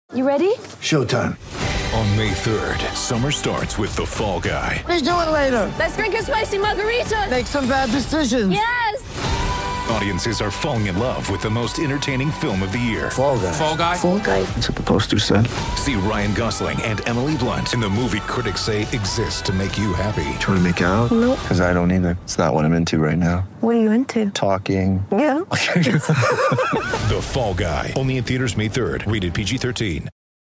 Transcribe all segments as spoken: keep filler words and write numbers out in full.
You ready? Showtime. On May third, summer starts with The Fall Guy. Let's do it later. Let's drink a spicy margarita. Make some bad decisions. Yes! Audiences are falling in love with the most entertaining film of the year. Fall Guy. Fall Guy? Fall Guy. That's what the poster said. See Ryan Gosling and Emily Blunt in the movie critics say exists to make you happy. Trying to make it out? Nope. Because I don't either. It's not what I'm into right now. What are you into? Talking. Yeah. The Fall Guy. Only in theaters May third. Rated P G thirteen.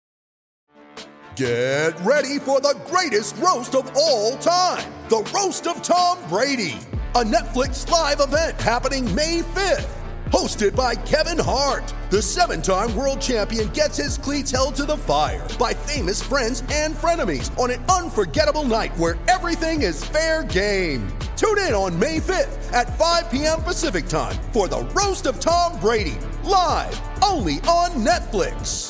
Get ready for the greatest roast of all time. The Roast of Tom Brady. A Netflix live event happening May fifth. Hosted by Kevin Hart. The seven-time world champion gets his cleats held to the fire by famous friends and frenemies on an unforgettable night where everything is fair game. Tune in on May fifth at five p.m. Pacific time for the Roast of Tom Brady. Live only on Netflix.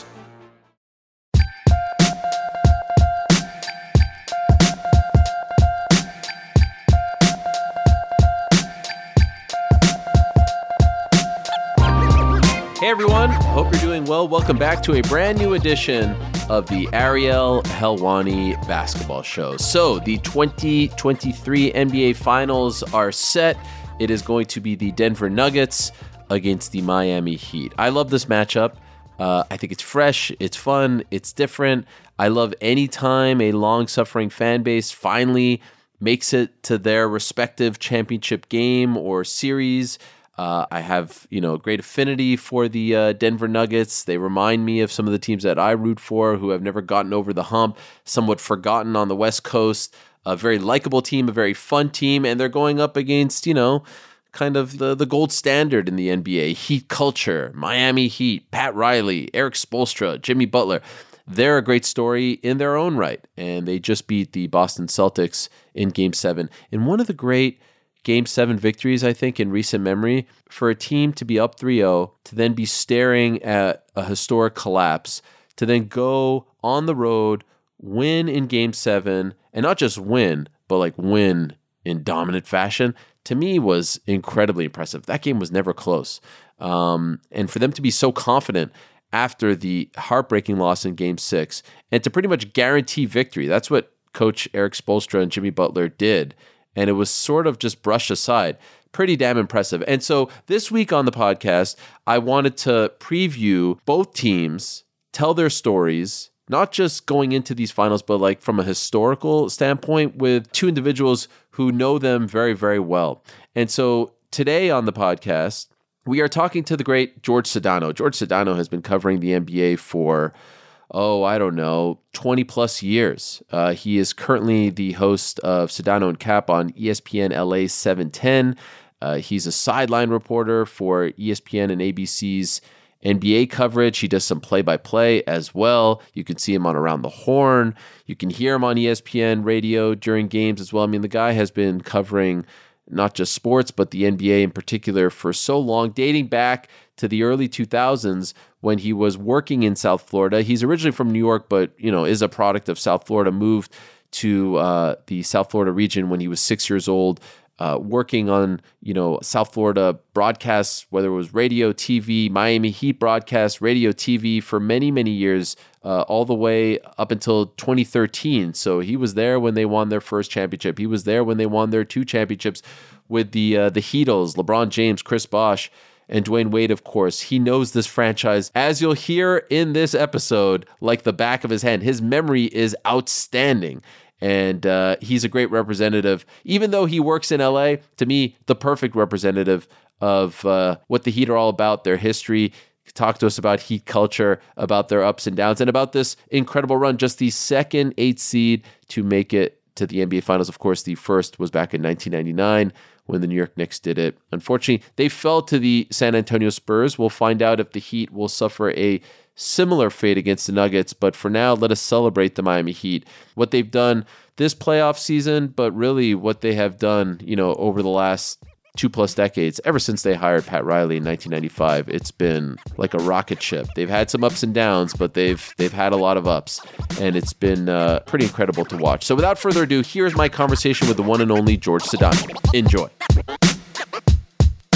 Hey everyone, hope you're doing well. Welcome back to a brand new edition of the Ariel Helwani Basketball Show. So the twenty twenty-three N B A Finals are set. It is going to be the Denver Nuggets against the Miami Heat. I love this matchup. Uh, I think it's fresh, it's fun, it's different. I love any time a long-suffering fan base finally makes it to their respective championship game or series. Uh, I have, you know, great affinity for the uh, Denver Nuggets. They remind me of some of the teams that I root for who have never gotten over the hump, somewhat forgotten on the West Coast, a very likable team, a very fun team, and they're going up against, you know, kind of the, the gold standard in the N B A, Heat culture, Miami Heat, Pat Riley, Eric Spoelstra, Jimmy Butler. They're a great story in their own right, and they just beat the Boston Celtics in Game seven. In one of the great Game seven victories, I think, in recent memory, for a team to be up three oh, to then be staring at a historic collapse, to then go on the road, win in Game seven, and not just win, but like win in dominant fashion, to me was incredibly impressive. That game was never close. Um, and for them to be so confident after the heartbreaking loss in Game six, and to pretty much guarantee victory, that's what Coach Eric Spoelstra and Jimmy Butler did. And it was sort of just brushed aside. Pretty damn impressive. And so this week on the podcast, I wanted to preview both teams, tell their stories, not just going into these finals, but like from a historical standpoint with two individuals who know them very, very well. And so today on the podcast, we are talking to the great George Sedano. George Sedano has been covering the N B A for oh, I don't know, twenty plus years. Uh, he is currently the host of Sedano and Cap on E S P N L A seven ten. Uh, he's a sideline reporter for E S P N and A B C's N B A coverage. He does some play-by-play as well. You can see him on Around the Horn. You can hear him on E S P N radio during games as well. I mean, the guy has been covering not just sports, but the N B A in particular for so long, dating back to the early two thousands when he was working in South Florida. He's originally from New York, but, you know, is a product of South Florida, moved to uh, the South Florida region when he was six years old, uh, working on, you know, South Florida broadcasts, whether it was radio, T V, Miami Heat broadcasts, radio, T V for many, many years, uh, all the way up until twenty thirteen. So he was there when they won their first championship. He was there when they won their two championships with the uh, the Heatles, LeBron James, Chris Bosh, and Dwayne Wade, of course. He knows this franchise, as you'll hear in this episode, like the back of his hand. His memory is outstanding, and uh, he's a great representative. Even though he works in L A, to me, the perfect representative of uh, what the Heat are all about, their history. Talk to us about Heat culture, about their ups and downs, and about this incredible run, just the second eight seed to make it to the N B A Finals. Of course, the first was back in nineteen ninety-nine when the New York Knicks did it. Unfortunately, they fell to the San Antonio Spurs. We'll find out if the Heat will suffer a similar fate against the Nuggets. But for now, let us celebrate the Miami Heat. What they've done this playoff season, but really what they have done, you know, over the last two plus decades, ever since they hired Pat Riley in nineteen ninety-five, it's been like a rocket ship. They've had some ups and downs, but they've they've had a lot of ups, and it's been uh, pretty incredible to watch. So without further ado, here's my conversation with the one and only George Sedano. Enjoy.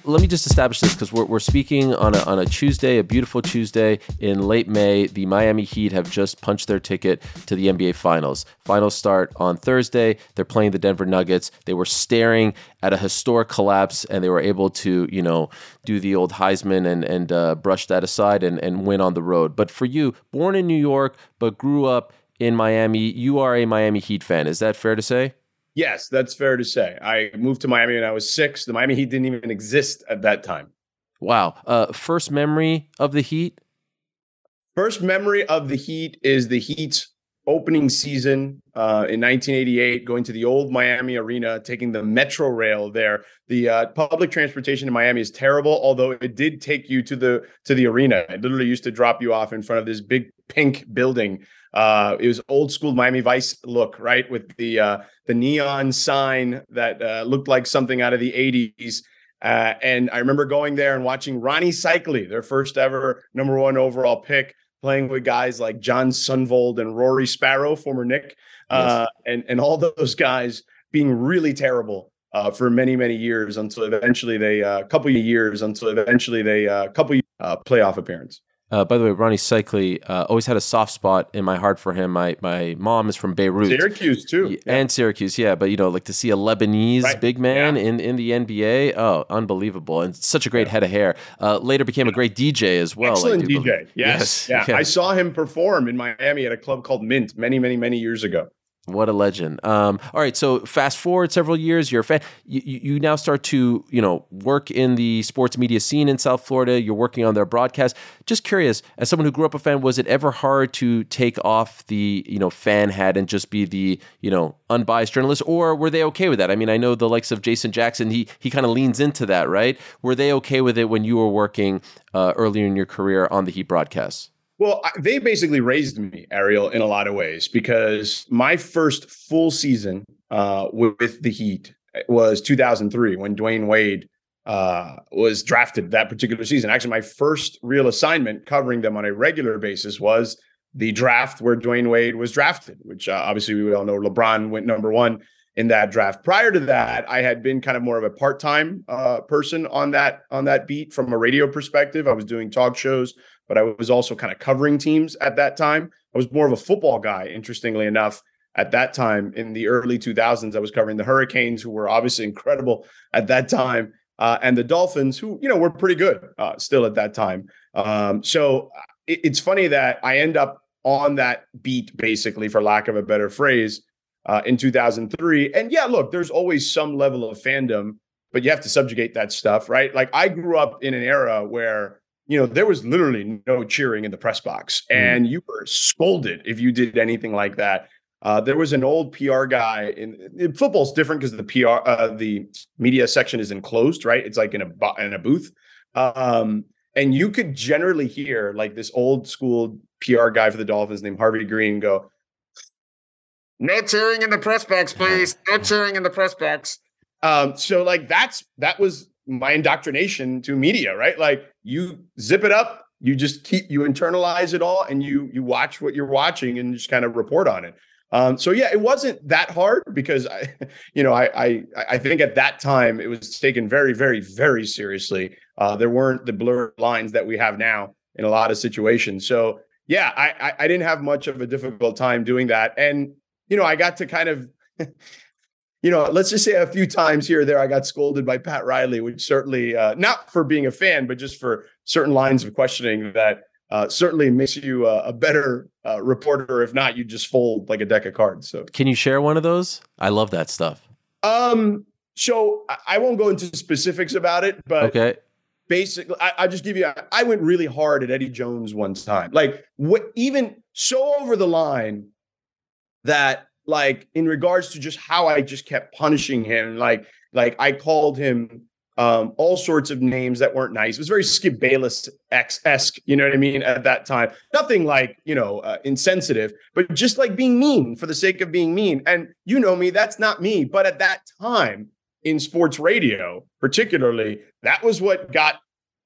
let me just establish this because we're, we're speaking on a, on a Tuesday, a beautiful Tuesday in late May. The Miami Heat have just punched their ticket to the N B A Finals. Finals start on Thursday. They're playing the Denver Nuggets. They were staring at a historic collapse, and they were able to, you know, do the old Heisman and and uh, brush that aside and, and win on the road. But for you, born in New York but grew up in Miami, you are a Miami Heat fan. Is that fair to say? Yes, that's fair to say. I moved to Miami when I was six. The Miami Heat didn't even exist at that time. Wow. Uh, first memory of the Heat? First memory of the Heat is the Heat's opening season uh, in nineteen eighty-eight, going to the old Miami Arena, taking the Metro Rail there. The uh, public transportation in Miami is terrible, although it did take you to the to the arena. It literally used to drop you off in front of this big pink building. Uh, it was old school Miami Vice look, right? With the uh, the neon sign that uh, looked like something out of the eighties. Uh, and I remember going there and watching Ronnie Cycli, their first ever number one overall pick, playing with guys like John Sunvold and Rory Sparrow, former Knick, uh, yes. and, and all those guys being really terrible uh, for many, many years until eventually they, a uh, couple of years until eventually they, a uh, couple of uh, playoff appearance. Uh, by the way, Ronnie Cycli, uh, always had a soft spot in my heart for him. My my mom is from Beirut. Syracuse, too. Yeah. And Syracuse, yeah. But, you know, like to see a Lebanese right. big man yeah. in, in the N B A, oh, unbelievable. And such a great yeah. head of hair. Uh, later became a great D J as well. Excellent D J, believe. yes. yes. Yeah. yeah. I saw him perform in Miami at a club called Mint many, many, many years ago. What a legend. Um, all right, so fast forward several years, you're a fan. You, you now start to, you know, work in the sports media scene in South Florida. You're working on their broadcast. Just curious, as someone who grew up a fan, was it ever hard to take off the, you know, fan hat and just be the, you know, unbiased journalist, or were they okay with that? I mean, I know the likes of Jason Jackson, he he kind of leans into that, right? Were they okay with it when you were working uh, earlier in your career on the Heat broadcasts? Well, they basically raised me, Ariel, in a lot of ways, because my first full season uh, with the Heat was two thousand three when Dwayne Wade uh, was drafted that particular season. Actually, my first real assignment covering them on a regular basis was the draft where Dwayne Wade was drafted, which uh, obviously we all know LeBron went number one in that draft. Prior to that, I had been kind of more of a part-time uh, person on that on that beat from a radio perspective. I was doing talk shows, but I was also kind of covering teams at that time. I was more of a football guy, interestingly enough, at that time. In the early two thousands, I was covering the Hurricanes, who were obviously incredible at that time, uh, and the Dolphins, who, you know, were pretty good uh, still at that time. Um, so it, it's funny that I end up on that beat, basically, for lack of a better phrase, uh, in two thousand three. And yeah, look, there's always some level of fandom, but you have to subjugate that stuff, right? Like, I grew up in an era where, you know, there was literally no cheering in the press box, and mm. you were scolded if you did anything like that. Uh, there was an old P R guy in, in football's different because the P R, uh, the media section is enclosed, right? It's like in a in a booth, um, and you could generally hear like this old school P R guy for the Dolphins named Harvey Green go, "No cheering in the press box, please. No cheering in the press box." Um, so like that's that was my indoctrination to media, right? Like, you zip it up, you just keep, you internalize it all, and you you watch what you're watching and just kind of report on it. Um, so yeah, it wasn't that hard because I, you know, I I I think at that time it was taken very, very, very seriously. Uh, there weren't the blurred lines that we have now in a lot of situations. So yeah, I I, I didn't have much of a difficult time doing that, and you know, I got to kind of. You know, let's just say a few times here or there, I got scolded by Pat Riley, which certainly, uh, not for being a fan, but just for certain lines of questioning that uh, certainly makes you uh, a better uh, reporter. If not, you just fold like a deck of cards. So, can you share one of those? I love that stuff. Um, so I won't go into specifics about it, but okay. Basically, I, I'll just give you, I went really hard at Eddie Jones one time, like what, even so over the line that, like, in regards to just how I just kept punishing him, like, like I called him um, all sorts of names that weren't nice. It was very Skip Bayless-esque, you know what I mean, at that time. Nothing like, you know, uh, insensitive, but just like being mean for the sake of being mean. And you know me, that's not me. But at that time in sports radio, particularly, that was what got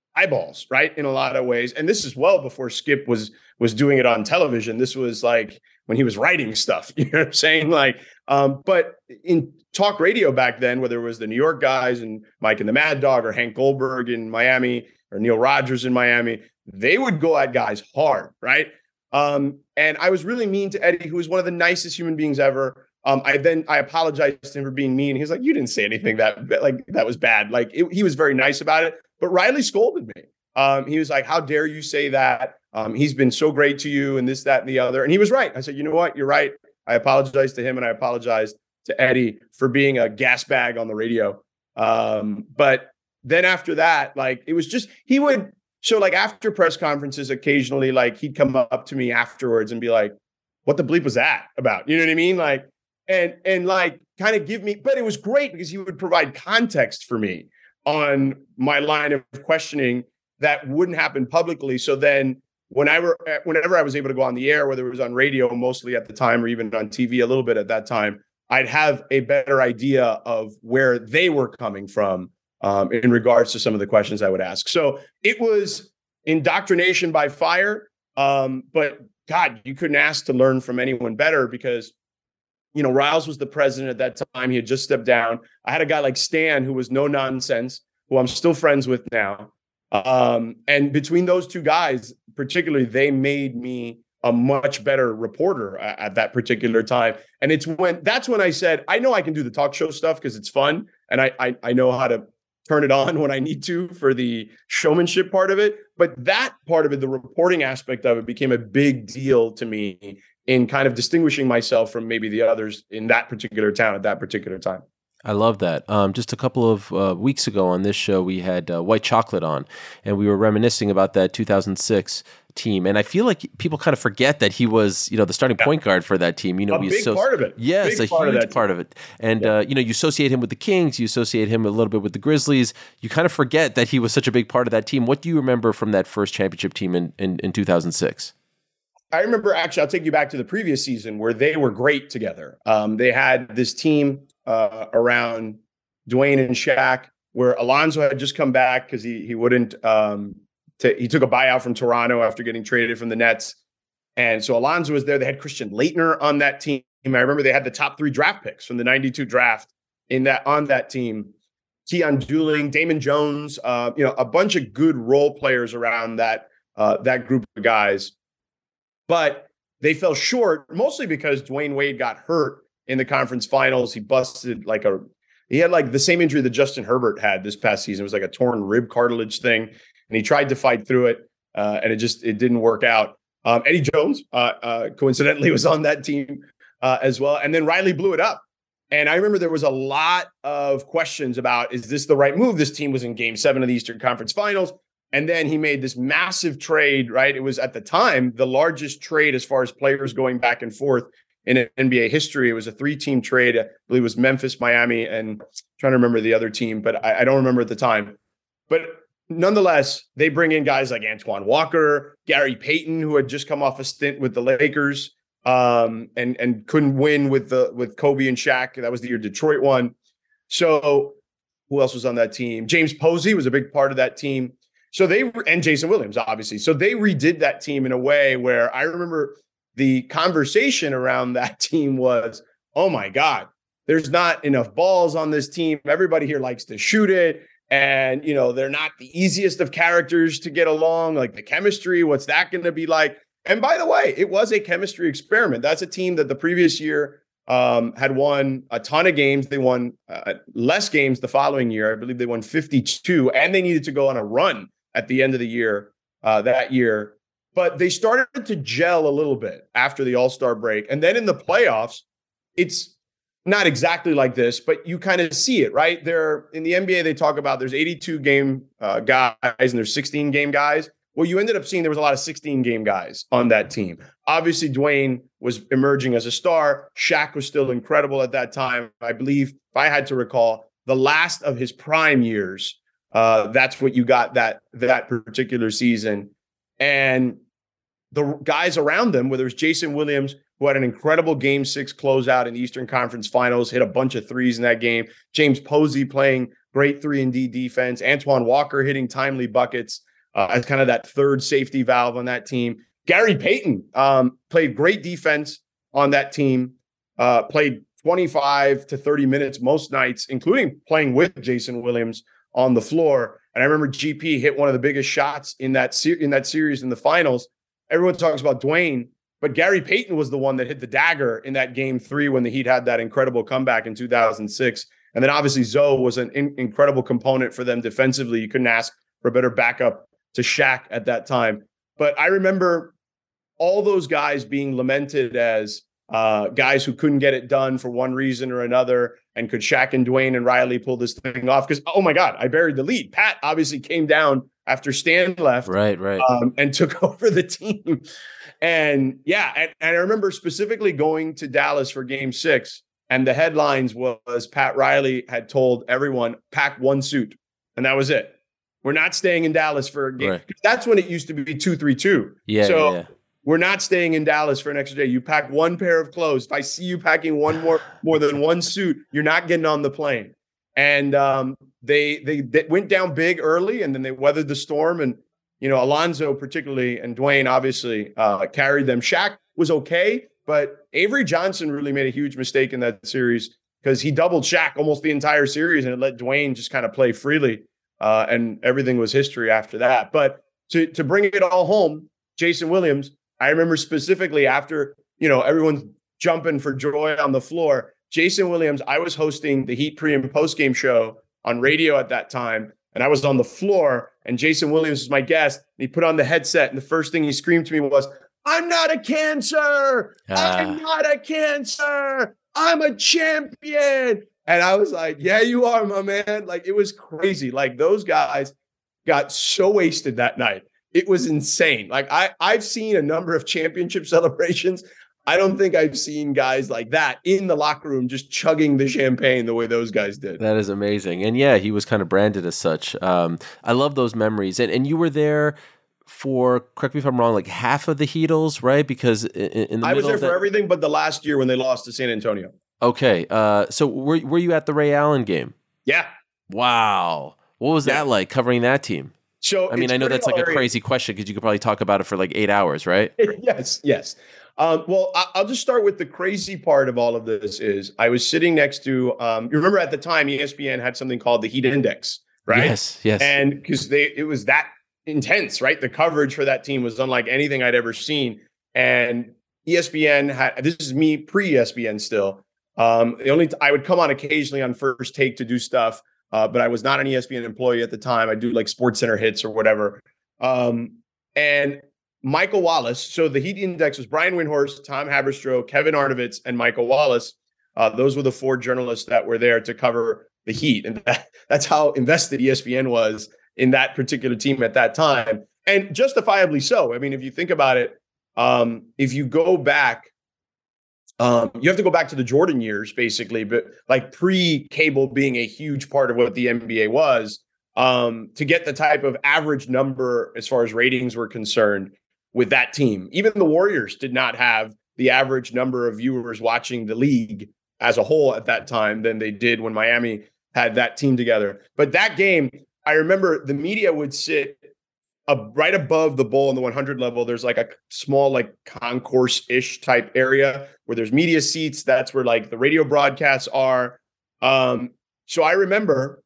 eyeballs, right? In a lot of ways. And this is well before Skip was was doing it on television. This was like when he was writing stuff, you know what I'm saying? Like, um, but in talk radio back then, whether it was the New York guys and Mike and the Mad Dog or Hank Goldberg in Miami or Neil Rogers in Miami, they would go at guys hard, right? Um, and I was really mean to Eddie, who was one of the nicest human beings ever. Um, I then I apologized to him for being mean. He was like, "You didn't say anything that like that was bad." Like it, he was very nice about it. But Riley scolded me. Um, he was like, "How dare you say that? Um, he's been so great to you, and this, that, and the other." And he was right. I said, "You know what? You're right." I apologized to him, and I apologized to Eddie for being a gas bag on the radio. Um, but then after that, like it was just he would. So like after press conferences, occasionally, like he'd come up to me afterwards and be like, "What the bleep was that about?" You know what I mean? Like, and and like kind of give me. But it was great because he would provide context for me on my line of questioning that wouldn't happen publicly. So then when I were, whenever I was able to go on the air, whether it was on radio mostly at the time or even on T V a little bit at that time, I'd have a better idea of where they were coming from um, in regards to some of the questions I would ask. So it was indoctrination by fire. Um, but God, you couldn't ask to learn from anyone better because, you know, Riles was the president at that time. He had just stepped down. I had a guy like Stan who was no nonsense, who I'm still friends with now. Um, and between those two guys, particularly, they made me a much better reporter at, at that particular time. And it's when that's when I said, I know I can do the talk show stuff because it's fun. And I, I I know how to turn it on when I need to for the showmanship part of it. But that part of it, the reporting aspect of it, became a big deal to me in kind of distinguishing myself from maybe the others in that particular town at that particular time. I love that. Um, just a couple of uh, weeks ago on this show, we had uh, White Chocolate on, and we were reminiscing about that two thousand six team. And I feel like people kind of forget that he was, you know, the starting yeah. point guard for that team. You know, a we big associ- part of it. Yes, big a part huge of part of it. And yeah. uh, you know, you associate him with the Kings, you associate him a little bit with the Grizzlies. You kind of forget that he was such a big part of that team. What do you remember from that first championship team in in, in two thousand six? I remember, actually, I'll take you back to the previous season where they were great together. Um, they had this team uh, around Dwayne and Shaq, where Alonzo had just come back because he he wouldn't um, t- he took a buyout from Toronto after getting traded from the Nets, and so Alonzo was there. They had Christian Laettner on that team. I remember they had the top three draft picks from the ninety-two draft in that on that team. Keon Dooling, Damon Jones, uh, you know, a bunch of good role players around that uh, that group of guys, but they fell short mostly because Dwayne Wade got hurt in the conference finals. He busted like a He had like the same injury that Justin Herbert had this past season. It was like a torn rib cartilage thing. And he tried to fight through it. Uh, and it just, it didn't work out. Um, Eddie Jones, uh, uh, coincidentally, was on that team uh, as well. And then Riley blew it up. And I remember there was a lot of questions about, is this the right move? This team was in game seven of the Eastern Conference Finals. And then he made this massive trade, right? It was at the time, the largest trade as far as players going back and forth in N B A history. It was a three-team trade. I believe it was Memphis, Miami, and I'm trying to remember the other team, but I, I don't remember at the time. But nonetheless, they bring in guys like Antoine Walker, Gary Payton, who had just come off a stint with the Lakers um, and and couldn't win with the with Kobe and Shaq. That was the year Detroit won. So who else was on that team? James Posey was a big part of that team. So they and Jason Williams, obviously. So they redid that team in a way where I remember the conversation around that team was, oh my God, there's not enough balls on this team. Everybody here likes to shoot it. And, you know, they're not the easiest of characters to get along. Like the chemistry, what's that going to be like? And by the way, it was a chemistry experiment. That's a team that the previous year um, had won a ton of games. They won uh, less games the following year. I believe they won fifty-two, and they needed to go on a run at the end of the year uh, that year. But they started to gel a little bit after the All-Star break. And then in the playoffs, it's not exactly like this, but you kind of see it, right? There in the N B A, they talk about there's eighty-two game uh, guys and there's sixteen game guys. Well, you ended up seeing there was a lot of sixteen game guys on that team. Obviously, Dwayne was emerging as a star. Shaq was still incredible at that time. I believe, if I had to recall, the last of his prime years, uh, that's what you got that that particular season. And the guys around them, whether it's Jason Williams, who had an incredible game six closeout in the Eastern Conference Finals, hit a bunch of threes in that game. James Posey playing great three and D defense. Antoine Walker hitting timely buckets uh, as kind of that third safety valve on that team. Gary Payton um, played great defense on that team, uh, played twenty-five to thirty minutes most nights, including playing with Jason Williams on the floor. And I remember G P hit one of the biggest shots in that ser- in that series in the finals. Everyone talks about Dwayne, but Gary Payton was the one that hit the dagger in that game three when the Heat had that incredible comeback in two thousand six. And then obviously Zoe was an in- incredible component for them defensively. You couldn't ask for a better backup to Shaq at that time. But I remember all those guys being lamented as uh, guys who couldn't get it done for one reason or another. And could Shaq and Dwayne and Riley pull this thing off? Because, oh my God, I buried the lead. Pat obviously came down after Stan left. Right, right. Um, and took over the team. And yeah, and, and I remember specifically going to Dallas for game six. And the headlines was Pat Riley had told everyone, pack one suit. And that was it. We're not staying in Dallas for a game. Right. That's when it used to be two three two. Yeah, so yeah, yeah. We're not staying in Dallas for an extra day. You pack one pair of clothes. If I see you packing one more, more than one suit, you're not getting on the plane. And um, they, they they went down big early, and then they weathered the storm. And you know, Alonzo particularly and Dwayne obviously uh, carried them. Shaq was okay, but Avery Johnson really made a huge mistake in that series because he doubled Shaq almost the entire series, and it let Dwayne just kind of play freely. Uh, and everything was history after that. But to to bring it all home, Jason Williams. I remember specifically after, you know, everyone's jumping for joy on the floor. Jason Williams, I was hosting the Heat pre and post game show on radio at that time. And I was on the floor and Jason Williams was my guest. He put on the headset and the first thing he screamed to me was, "I'm not a cancer. Ah. I'm not a cancer. I'm a champion." And I was like, yeah, you are, my man. Like, it was crazy. Like, those guys got so wasted that night. It was insane. Like I, I've seen a number of championship celebrations. I don't think I've seen guys like that in the locker room just chugging the champagne the way those guys did. That is amazing. And yeah, he was kind of branded as such. Um, I love those memories. And and you were there for, correct me if I'm wrong, like half of the Heatles, right? Because in, in the I was there of for that... everything but the last year when they lost to San Antonio. Okay. Uh, so were were you at the Ray Allen game? Yeah. Wow. What was yeah. that like, covering that team? So I mean, I know that's hilarious. Like a crazy question because you could probably talk about it for like eight hours, right? yes, yes. Um, well, I, I'll just start with the crazy part of all of this is I was sitting next to, um, you remember at the time, E S P N had something called the Heat Index, right? Yes, yes. And because they, it was that intense, right? The coverage for that team was unlike anything I'd ever seen. And E S P N had, this is me pre-E S P N still. Um, the only, t- I would come on occasionally on First Take to do stuff. Uh, but I was not an E S P N employee at the time. I do like Sports Center hits or whatever. Um, and Michael Wallace. So the Heat Index was Brian Windhorst, Tom Haberstroh, Kevin Arnovitz, and Michael Wallace. Uh, those were the four journalists that were there to cover the Heat. And that, that's how invested E S P N was in that particular team at that time. And justifiably so. I mean, if you think about it, um, if you go back, Um, you have to go back to the Jordan years, basically, but like pre-cable being a huge part of what the N B A was, um, to get the type of average number as far as ratings were concerned with that team. Even the Warriors did not have the average number of viewers watching the league as a whole at that time than they did when Miami had that team together. But that game, I remember the media would sit Uh, right above the bowl on the one hundred level. There's like a small like concourse-ish type area where there's media seats. That's where like the radio broadcasts are. Um, so I remember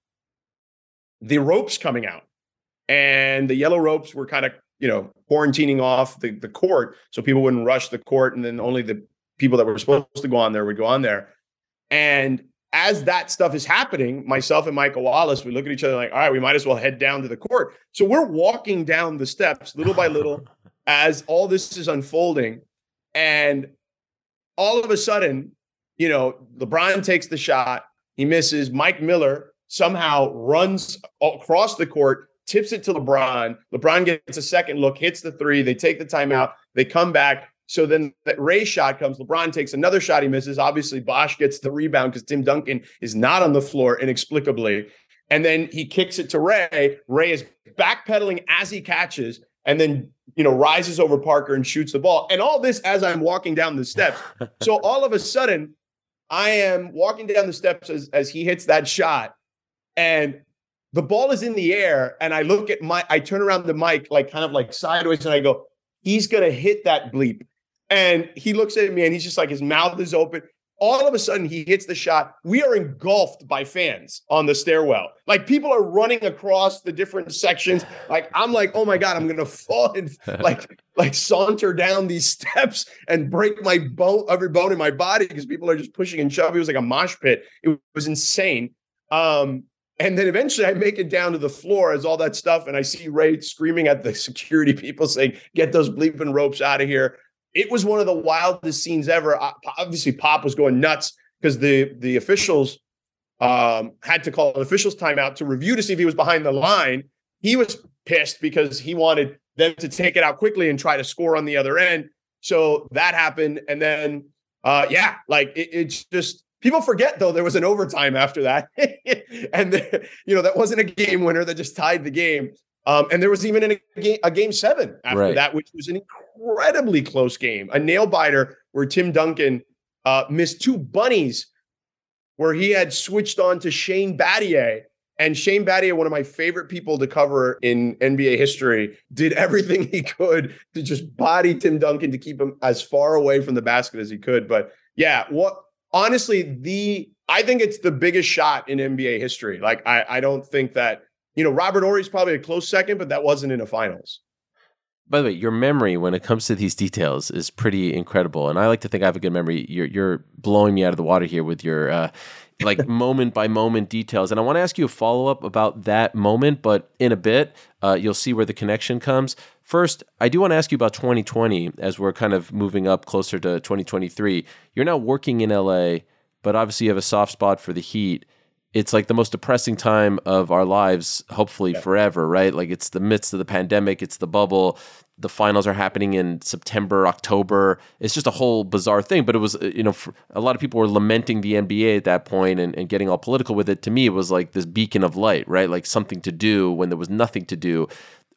the ropes coming out and the yellow ropes were kind of, you know, quarantining off the, the court so people wouldn't rush the court. And then only the people that were supposed to go on there would go on there. And as that stuff is happening, myself and Michael Wallace, we look at each other like, all right, we might as well head down to the court. So we're walking down the steps little by little as all this is unfolding. And all of a sudden, you know, LeBron takes the shot. He misses. Mike Miller somehow runs across the court, tips it to LeBron. LeBron gets a second look, hits the three. They take the timeout. They come back. So then that Ray shot comes. LeBron takes another shot. He misses. Obviously, Bosh gets the rebound because Tim Duncan is not on the floor inexplicably. And then he kicks it to Ray. Ray is backpedaling as he catches and then, you know, rises over Parker and shoots the ball. And all this as I'm walking down the steps. So all of a sudden, I am walking down the steps as, as he hits that shot. and the ball is in the air, and I look at my, I turn around the mic, like kind of like sideways, and I go, he's going to hit that bleep. And he looks at me, and he's just like, his mouth is open. All of a sudden, he hits the shot. We are engulfed by fans on the stairwell. Like, people are running across the different sections. Like, I'm like, oh my God, I'm going to fall and like, like saunter down these steps and break my bone, every bone in my body, because people are just pushing and shoving. It was like a mosh pit. It was insane. Um, and then eventually I make it down to the floor as all that stuff. And I see Ray screaming at the security people saying, get those bleeping ropes out of here. It was one of the wildest scenes ever. Obviously, Pop was going nuts because the, the officials um, had to call an officials timeout to review to see if he was behind the line. He was pissed because he wanted them to take it out quickly and try to score on the other end. So that happened. And then, uh, yeah, like it, it's just, people forget, though, there was an overtime after that. and, the, you know, that wasn't a game winner that just tied the game. Um, and there was even a game, a game seven after right. that, which was an incredibly close game, a nail biter where Tim Duncan uh, missed two bunnies where he had switched on to Shane Battier. And Shane Battier, one of my favorite people to cover in N B A history, did everything he could to just body Tim Duncan to keep him as far away from the basket as he could. But yeah, what honestly, the I think it's the biggest shot in N B A history. Like, I, I don't think that, you know, Robert Horry's probably a close second, but that wasn't in a finals. By the way, your memory when it comes to these details is pretty incredible. And I like to think I have a good memory. You're you're blowing me out of the water here with your uh, like moment by moment details. And I want to ask you a follow-up about that moment, but in a bit, uh, you'll see where the connection comes. First, I do want to ask you about twenty twenty as we're kind of moving up closer to twenty twenty-three. You're now working in L A, but obviously you have a soft spot for the Heat. It's like the most depressing time of our lives, hopefully yeah. forever, right? Like, it's the midst of the pandemic, it's the bubble, the finals are happening in September, October. It's just a whole bizarre thing. But it was, you know, for, a lot of people were lamenting the N B A at that point and, and getting all political with it. To me, it was like this beacon of light, right? Like something to do when there was nothing to do.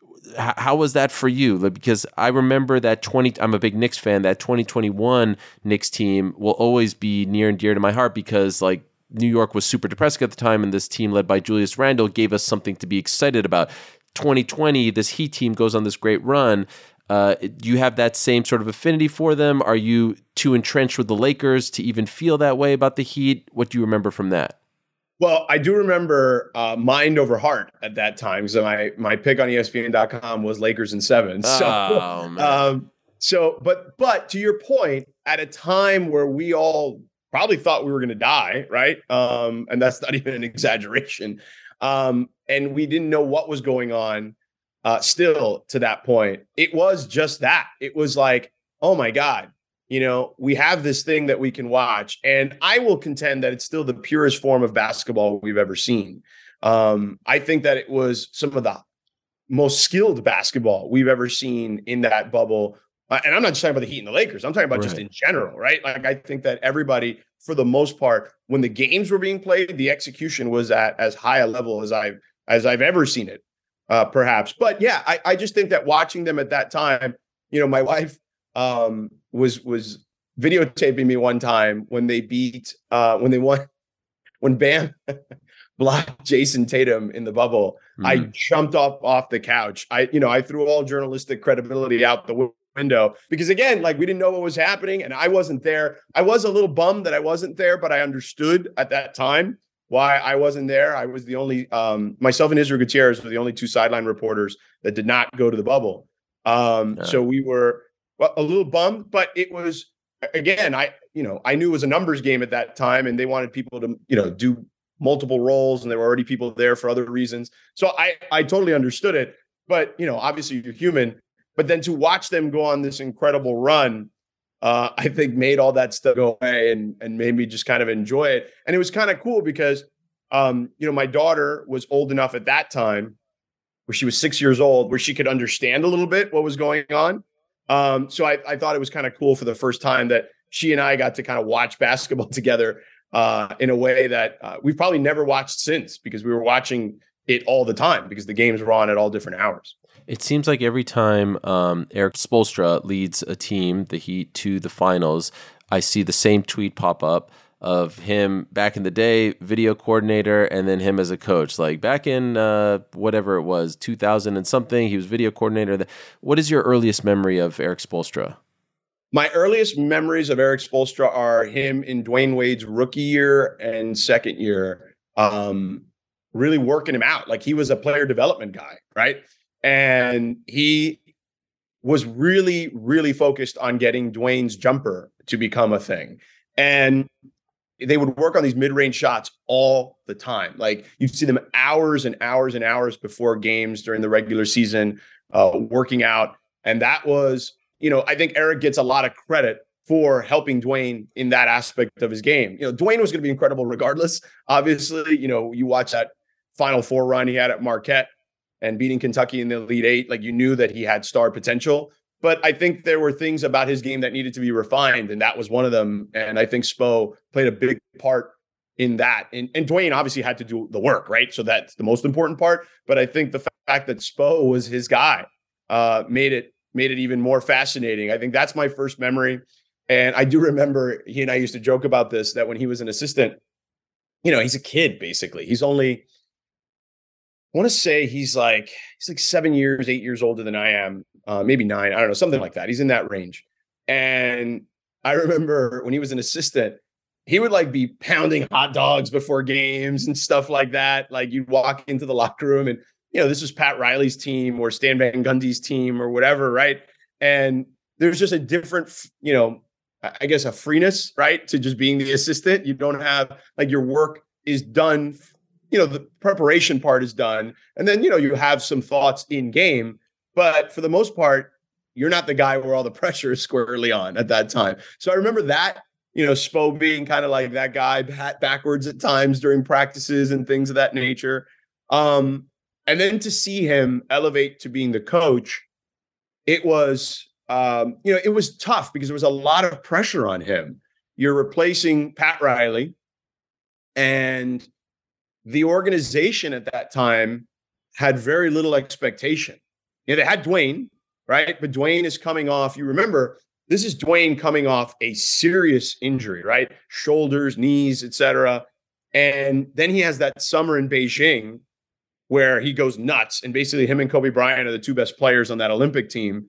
H- how was that for you? Like, because I remember that twenty. I'm a big Knicks fan. That twenty twenty-one Knicks team will always be near and dear to my heart because, like, New York was super depressing at the time, and this team led by Julius Randle gave us something to be excited about. twenty twenty, this Heat team goes on this great run. Uh, do you have that same sort of affinity for them? Are you too entrenched with the Lakers to even feel that way about the Heat? What do you remember from that? Well, I do remember uh, mind over heart at that time. So my my pick on E S P N dot com was Lakers in seven. So, oh, man. Um, so, but but to your point, at a time where we all probably thought we were going to die, right? Um, and that's not even an exaggeration. Um, and we didn't know what was going on uh, still to that point. It was just that. It was like, oh my God, you know, we have this thing that we can watch. And I will contend that it's still the purest form of basketball we've ever seen. Um, I think that it was some of the most skilled basketball we've ever seen in that bubble. Uh, and I'm not just talking about the Heat and the Lakers. I'm talking about right. just in general, right? Like, I think that everybody, for the most part, when the games were being played, the execution was at as high a level as I've as I've ever seen it, uh, perhaps. But yeah, I, I just think that watching them at that time, you know, my wife um, was was videotaping me one time when they beat uh, when they won when Bam blocked Jason Tatum in the bubble. Mm. I jumped off off the couch. I you know I threw all journalistic credibility out the window. window because again, like, we didn't know what was happening and I wasn't there. I was a little bummed that I wasn't there, but I understood at that time why I wasn't there. I was the only um myself and Israel Gutierrez were the only two sideline reporters that did not go to the bubble. Um yeah. So we were well, a little bummed, but it was, again, I you know I knew it was a numbers game at that time and they wanted people to you know do multiple roles and there were already people there for other reasons. So I I totally understood it, but you know obviously you're human. But then to watch them go on this incredible run, uh, I think made all that stuff go away and, and made me just kind of enjoy it. And it was kind of cool because, um, you know, my daughter was old enough at that time where she was six years old, where she could understand a little bit what was going on. Um, so I, I thought it was kind of cool for the first time that she and I got to kind of watch basketball together uh, in a way that uh, we've probably never watched since because we were watching it all the time because the games were on at all different hours. It seems like every time um, Eric Spoelstra leads a team, the Heat, to the finals, I see the same tweet pop up. of him back in the day, video coordinator, and then him as a coach. Like back in uh, whatever it was, two thousand and something, he was video coordinator. What is your earliest memory of Erik Spoelstra? My earliest memories of Erik Spoelstra are him in Dwayne Wade's rookie year and second year, um, really working him out. Like he was a player development guy, right? And he was really, really focused on getting Dwayne's jumper to become a thing. And they would work on these mid-range shots all the time. Like you'd see them hours and hours and hours before games during the regular season, uh, working out. And that was, you know, I think Erik gets a lot of credit for helping Dwayne in that aspect of his game. You know, Dwayne was going to be incredible regardless. Obviously, you know, you watch that Final Four run he had at Marquette and beating Kentucky in the Elite Eight, like you knew that he had star potential. But I think there were things about his game that needed to be refined, and that was one of them. And I think Spo played a big part in that. And, and Dwayne obviously had to do the work, right? So that's the most important part. But I think the fact that Spo was his guy uh, made it made it even more fascinating. I think that's my first memory. And I do remember he and I used to joke about this, that when he was an assistant, you know, he's a kid, basically. He's only, I want to say he's like, he's like seven years, eight years older than I am. Uh, maybe nine, I don't know, something like that. He's in that range. And I remember when he was an assistant, he would like be pounding hot dogs before games and stuff like that. Like you'd walk into the locker room and, you know, this was Pat Riley's team or Stan Van Gundy's team or whatever, right? And there's just a different, you know, I guess a freeness, right? To just being the assistant. You don't have, like your work is done, you know, the preparation part is done. And then, you know, you have some thoughts in game. But for the most part, you're not the guy where all the pressure is squarely on at that time. So I remember that, you know, Spo being kind of like that guy, hat backwards at times during practices and things of that nature. Um, and then to see him elevate to being the coach, it was, um, you know, it was tough because there was a lot of pressure on him. You're replacing Pat Riley, and the organization at that time had very little expectation. Yeah, they had Dwayne, right? But Dwayne is coming off, you remember, this is Dwayne coming off a serious injury, right? Shoulders, knees, et cetera. And then he has that summer in Beijing where he goes nuts. And basically him and Kobe Bryant are the two best players on that Olympic team.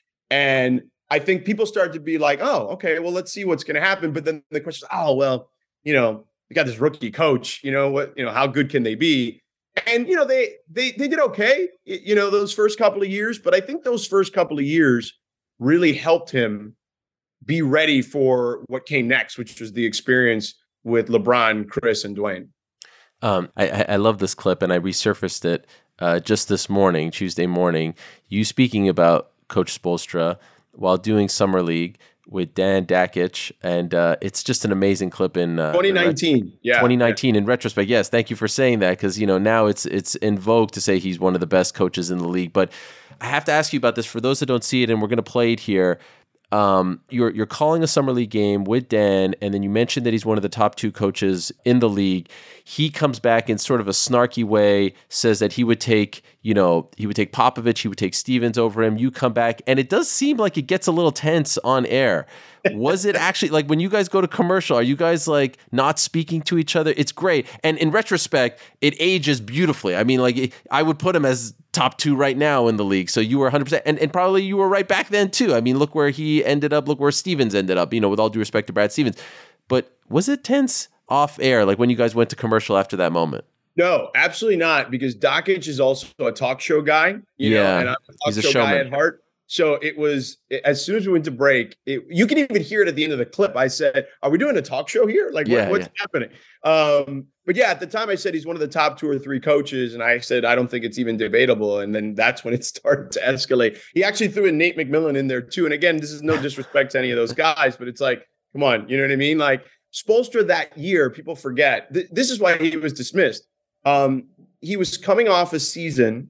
And I think people started to be like, oh, okay, well, let's see what's going to happen. But then the question is, oh, well, you know, we got this rookie coach, you know, what, you know, how good can they be? And, you know, they, they, they did okay, you know, those first couple of years, but I think those first couple of years really helped him be ready for what came next, which was the experience with LeBron, Chris, and Dwayne. Um, I, I love this clip, and I resurfaced it uh, just this morning, Tuesday morning, you speaking about Coach Spoelstra while doing Summer League with Dan Dakich, and uh, it's just an amazing clip in uh, twenty nineteen. In ret- yeah, twenty nineteen. In retrospect, yes, thank you for saying that, because you know now it's it's in vogue to say he's one of the best coaches in the league. But I have to ask you about this for those that don't see it, and we're going to play it here. Um, you're you're calling a summer league game with Dan, and then you mentioned that he's one of the top two coaches in the league. He comes back in sort of a snarky way, says that he would take, you know, he would take Popovich, he would take Stevens over him. You come back, and it does seem like it gets a little tense on air. Was it actually, like, when you guys go to commercial, are you guys like not speaking to each other? It's great. And in retrospect, it ages beautifully. I mean, like, I would put him as top two right now in the league. So you were one hundred percent. And, and probably you were right back then too. I mean, look where he ended up. Look where Stevens ended up, you know, with all due respect to Brad Stevens. But was it tense off air, like when you guys went to commercial after that moment? No, absolutely not. Because Dakich is also a talk show guy. You yeah, know, and I'm a talk he's a show showman guy at heart. So it was, as soon as we went to break, it, you can even hear it at the end of the clip. I said, are we doing a talk show here? Like, yeah, what, what's yeah. happening? Um, but yeah, at the time I said he's one of the top two or three coaches. And I said, I don't think it's even debatable. And then that's when it started to escalate. He actually threw in Nate McMillan in there too. And again, this is no disrespect to any of those guys, but it's like, come on, you know what I mean? Like Spoelstra that year, people forget. Th- this is why he was dismissed. Um, he was coming off a season,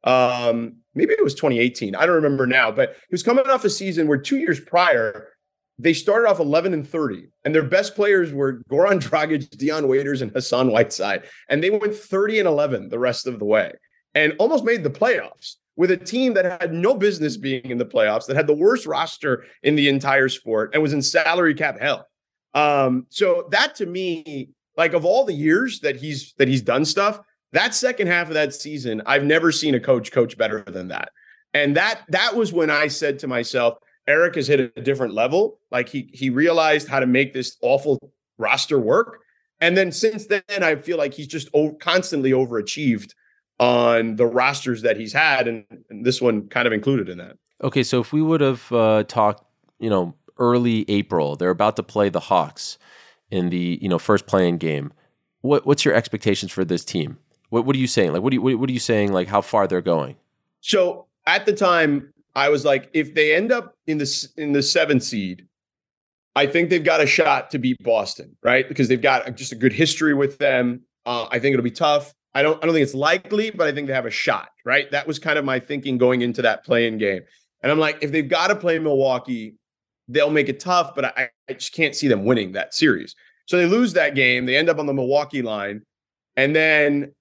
um, maybe it was twenty eighteen. I don't remember now, but he was coming off a season where two years prior, they started off eleven and thirty, and their best players were Goran Dragic, Dion Waiters, and Hassan Whiteside. And they went thirty and eleven the rest of the way and almost made the playoffs with a team that had no business being in the playoffs, that had the worst roster in the entire sport and was in salary cap hell. Um, so that to me, like of all the years that he's that he's done stuff, that second half of that season, I've never seen a coach coach better than that. And that that was when I said to myself, Eric has hit a different level. Like he he realized how to make this awful roster work. And then since then, I feel like he's just o- constantly overachieved on the rosters that he's had, and, and this one kind of included in that. Okay, so if we would have uh, talked, you know, early April, they're about to play the Hawks in the, you know, first playing game. What what's your expectations for this team? What what are you saying? Like, what do you what, what are you saying? Like, how far they're going? So at the time, I was like, if they end up in the in the seventh seed, I think they've got a shot to beat Boston, right? Because they've got just a good history with them. Uh, I think it'll be tough. I don't I don't think it's likely, but I think they have a shot, right? That was kind of my thinking going into that play-in game. And I'm like, if they've got to play Milwaukee, they'll make it tough, but I, I just can't see them winning that series. So they lose that game. They end up on the Milwaukee line. And then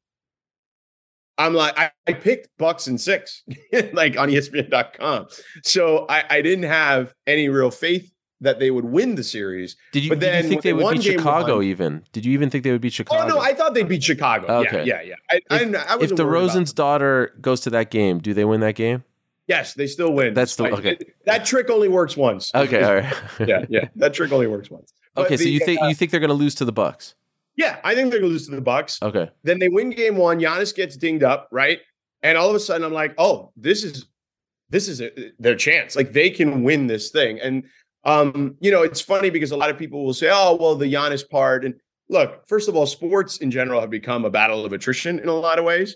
I'm like, I, I picked Bucks and six, like on E S P N dot com. So I, I didn't have any real faith that they would win the series. Did you, but then did you think they would beat Chicago one, even? Did you even think they would beat Chicago? Oh, no, I thought they'd beat Chicago. Okay. Yeah, yeah, yeah. I, if, I, I if DeRozan's daughter goes to that game, do they win that game? Yes, they still win. That's the okay. That trick only works once. Okay, all right. yeah, yeah. That trick only works once. But okay, so the, you think uh, you think they're going to lose to the Bucks? Yeah, I think they're going to lose to the Bucks. Okay. Then they win game one. Giannis gets dinged up, right? And all of a sudden, I'm like, oh, this is this is a, their chance. Like they can win this thing. And um, you know, it's funny because a lot of people will say, oh, well, the Giannis part. And look, first of all, sports in general have become a battle of attrition in a lot of ways.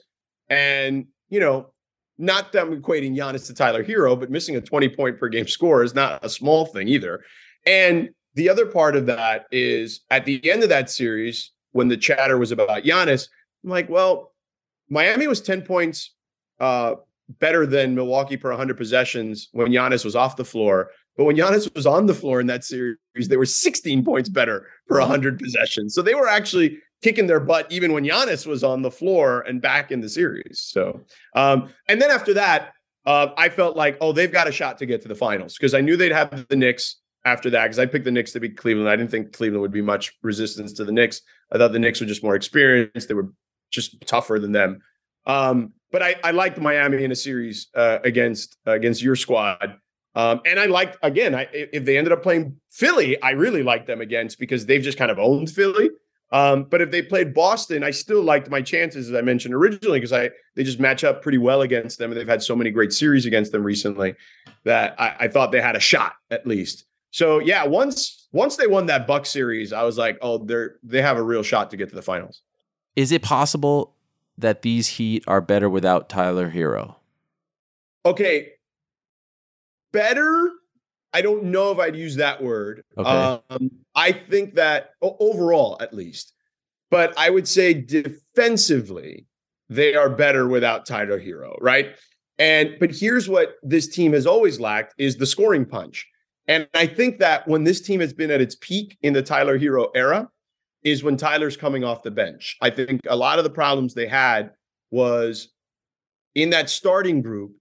And you know. Not that I'm equating Giannis to Tyler Hero, but missing a twenty point per game score is not a small thing either. And the other part of that is at the end of that series, when the chatter was about Giannis, I'm like, well, Miami was ten points uh, better than Milwaukee per one hundred possessions when Giannis was off the floor. But when Giannis was on the floor in that series, they were sixteen points better per one hundred possessions. So they were actually kicking their butt even when Giannis was on the floor and back in the series. So, um, and then after that, uh, I felt like, oh, they've got a shot to get to the finals because I knew they'd have the Knicks after that because I picked the Knicks to beat Cleveland. I didn't think Cleveland would be much resistance to the Knicks. I thought the Knicks were just more experienced. They were just tougher than them. Um, but I, I liked Miami in a series uh, against uh, against your squad. Um, and I liked, again, I, if they ended up playing Philly, I really liked them against because they've just kind of owned Philly. Um, but if they played Boston, I still liked my chances, as I mentioned originally, because I they just match up pretty well against them. And they've had so many great series against them recently that I, I thought they had a shot at least. So, yeah, once once they won that Buck series, I was like, oh, they're they have a real shot to get to the finals. Is it possible that these Heat are better without Tyler Hero? Okay. Better. I don't know if I'd use that word. Okay. Um, I think that overall, at least, but I would say defensively, they are better without Tyler Hero, right? And but here's what this team has always lacked is the scoring punch. And I think that when this team has been at its peak in the Tyler Hero era is when Tyler's coming off the bench. I think a lot of the problems they had was in that starting group,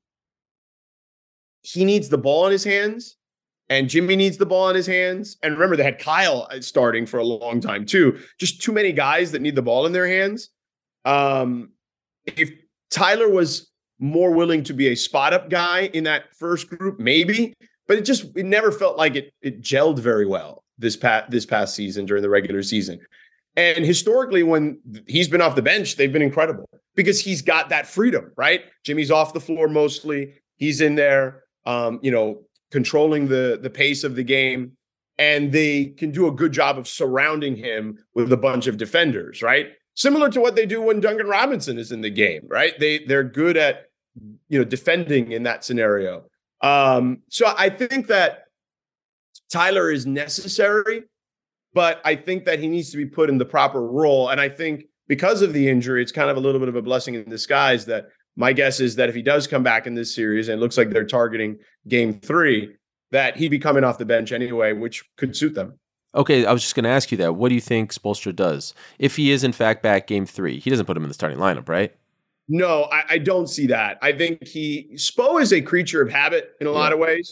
he needs the ball in his hands. And Jimmy needs the ball in his hands. And remember, they had Kyle starting for a long time, too. Just too many guys that need the ball in their hands. Um, if Tyler was more willing to be a spot-up guy in that first group, maybe. But it just it never felt like it, it gelled very well this past, this past season during the regular season. And historically, when he's been off the bench, they've been incredible because he's got that freedom, right? Jimmy's off the floor mostly. He's in there, um, you know, controlling the, the pace of the game, and they can do a good job of surrounding him with a bunch of defenders, right? Similar to what they do when Duncan Robinson is in the game, right? They, they're good at, you know, defending in that scenario. Um, so I think that Tyler is necessary, but I think that he needs to be put in the proper role. And I think because of the injury, it's kind of a little bit of a blessing in disguise that my guess is that if he does come back in this series, and it looks like they're targeting game three, that he'd be coming off the bench anyway, which could suit them. Okay, I was just going to ask you that. What do you think Spoelstra does? If he is, in fact, back game three, he doesn't put him in the starting lineup, right? No, I, I don't see that. I think he, Spo is a creature of habit in a yeah. lot of ways.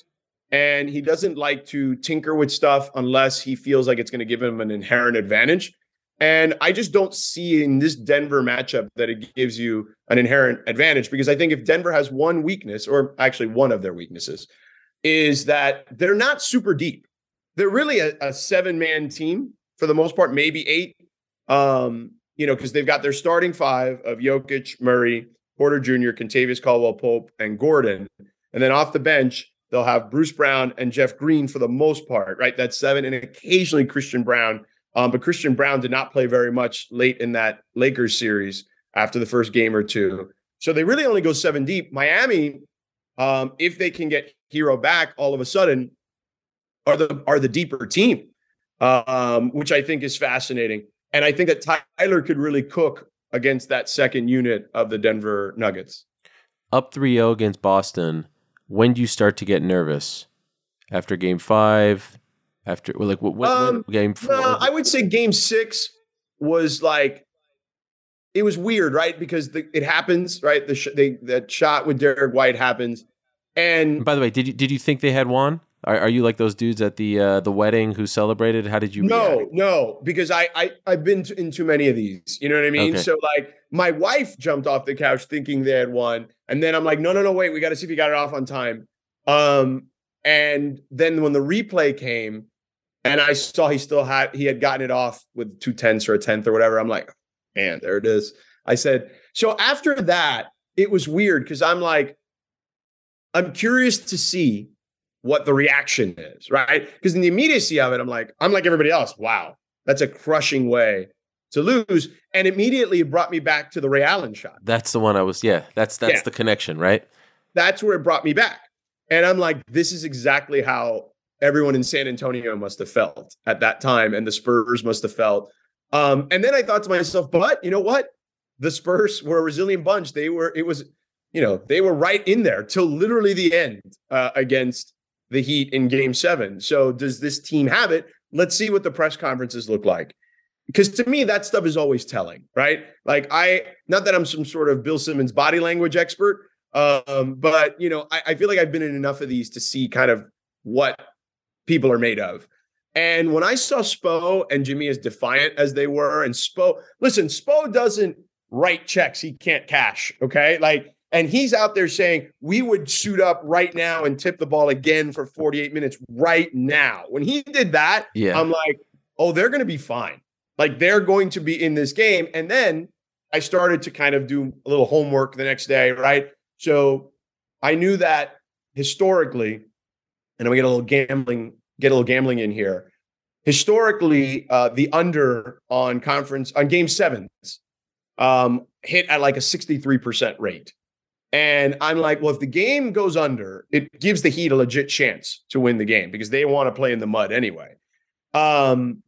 and he doesn't like to tinker with stuff unless he feels like it's going to give him an inherent advantage. And I just don't see in this Denver matchup that it gives you an inherent advantage, because I think if Denver has one weakness, or actually one of their weaknesses, is that they're not super deep. They're really a, a seven-man team for the most part, maybe eight, um, you know, because they've got their starting five of Jokic, Murray, Porter Junior, Kentavious Caldwell-Pope, and Gordon. And then off the bench, they'll have Bruce Brown and Jeff Green for the most part, right? That's seven, and occasionally Christian Brown. Um, but Christian Brown did not play very much late in that Lakers series after the first game or two. So they really only go seven deep. Miami, um, if they can get Hero back, all of a sudden are the are the deeper team, um, which I think is fascinating. And I think that Tyler could really cook against that second unit of the Denver Nuggets. Up three oh against Boston. When do you start to get nervous? After game five? After, like, what, what um, game four? No, I would say game six was like, it was weird, right? Because the, it happens, right? The sh- they, that shot with Derek White happens. And, and by the way, did you did you think they had won? Are, are you like those dudes at the uh, the wedding who celebrated? How did you No, react? no, because I, I, I've been to, in too many of these. You know what I mean? Okay. So, like, my wife jumped off the couch thinking they had won. And then I'm like, no, no, no, wait, we got to see if he got it off on time. Um, and then when the replay came, and I saw he still had, he had gotten it off with two tenths or a tenth or whatever. I'm like, man, there it is. I said, so after that, it was weird because I'm like, I'm curious to see what the reaction is, right? Because in the immediacy of it, I'm like, I'm like everybody else. Wow, that's a crushing way to lose. And immediately it brought me back to the Ray Allen shot. That's the one I was, yeah, that's that's Yeah. the connection, right? That's where it brought me back. And I'm like, this is exactly how everyone in San Antonio must have felt at that time, and the Spurs must have felt. Um, and then I thought to myself, but you know what? The Spurs were a resilient bunch. They were, it was, you know, they were right in there till literally the end uh, against the Heat in game seven. So does this team have it? Let's see what the press conferences look like. Because to me, that stuff is always telling, right? Like I, not that I'm some sort of Bill Simmons body language expert, um, but you know, I, I feel like I've been in enough of these to see kind of what people are made of. And when I saw Spo and Jimmy as defiant as they were, and Spo, listen, Spo doesn't write checks he can't cash, okay? Like, and he's out there saying, we would suit up right now and tip the ball again for forty-eight minutes right now. When he did that, Yeah. I'm like, oh, they're going to be fine. Like, they're going to be in this game. And then I started to kind of do a little homework the next day, right? So I knew that historically, and we get a little gambling, get a little gambling in here. Historically, uh, the under on conference on game sevens um, hit at like a sixty-three percent rate. And I'm like, well, if the game goes under, it gives the Heat a legit chance to win the game because they want to play in the mud anyway. Um,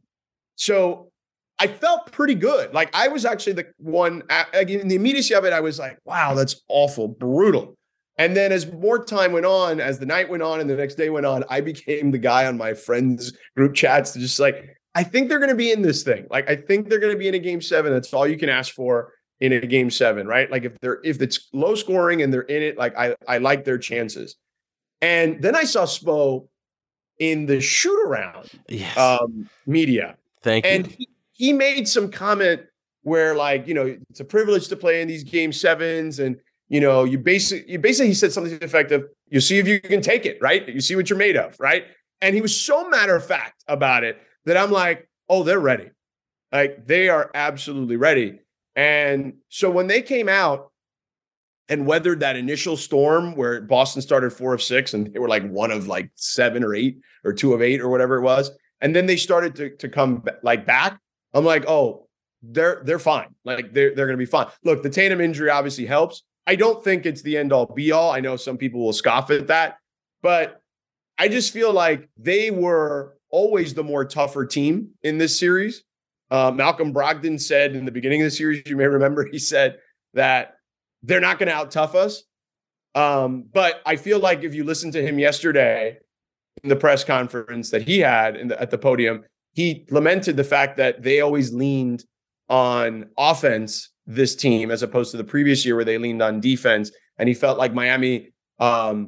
so I felt pretty good. Like I was actually the one in the immediacy of it. I was like, wow, that's awful, brutal. And then as more time went on, as the night went on and the next day went on, I became the guy on my friends' group chats to just like, I think they're going to be in this thing. Like, I think they're going to be in a game seven. That's all you can ask for in a game seven, right? Like if they're, if it's low scoring and they're in it, like I, I like their chances. And then I saw Spo in the shoot around Yes. um, media. Thank And you. he, he made some comment where like, you know, it's a privilege to play in these game sevens. And, you know, you basically, you basically, he said something to the effect of, you see if you can take it, right? You see what you're made of, right? And he was so matter of fact about it that I'm like, oh, they're ready. Like they are absolutely ready. And so when they came out and weathered that initial storm where Boston started four of six and they were like one of like seven or eight or two of eight or whatever it was. And then they started to, to come like back. I'm like, oh, they're, they're fine. Like they're, they're going to be fine. Look, the Tatum injury obviously helps. I don't think it's the end all be all. I know some people will scoff at that, but I just feel like they were always the more tougher team in this series. Uh, Malcolm Brogdon said in the beginning of the series, you may remember, he said that they're not going to out-tough us. Um, but I feel like if you listen to him yesterday in the press conference that he had in the, at the podium, he lamented the fact that they always leaned on offense, this team, as opposed to the previous year where they leaned on defense. And he felt like Miami um,